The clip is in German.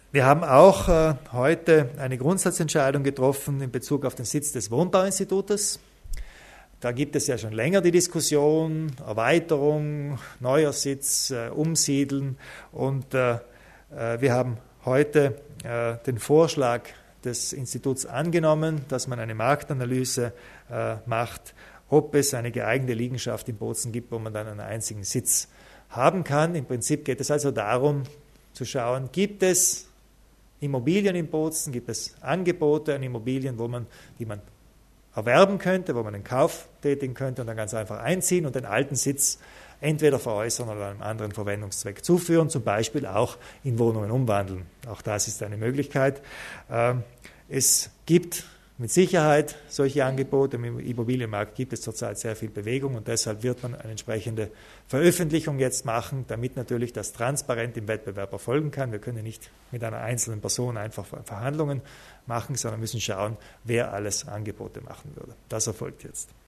Wir haben auch heute eine Grundsatzentscheidung getroffen in Bezug auf den Sitz des Wohnbauinstitutes. Da gibt es ja schon länger die Diskussion, Erweiterung, neuer Sitz, Umsiedeln. Und wir haben heute den Vorschlag des Instituts angenommen, dass man eine Marktanalyse macht, ob es eine geeignete Liegenschaft in Bozen gibt, wo man dann einen einzigen Sitz haben kann. Im Prinzip geht es also darum, zu schauen, gibt es Immobilien in Bozen, gibt es Angebote an Immobilien, die man erwerben könnte, wo man einen Kauf tätigen könnte und dann ganz einfach einziehen und den alten Sitz entweder veräußern oder einem anderen Verwendungszweck zuführen, zum Beispiel auch in Wohnungen umwandeln. Auch das ist eine Möglichkeit. Es gibt mit Sicherheit solche Angebote. Im Immobilienmarkt gibt es zurzeit sehr viel Bewegung und deshalb wird man eine entsprechende Veröffentlichung jetzt machen, damit natürlich das transparent im Wettbewerb erfolgen kann. Wir können nicht mit einer einzelnen Person einfach Verhandlungen machen, sondern müssen schauen, wer alles Angebote machen würde. Das erfolgt jetzt.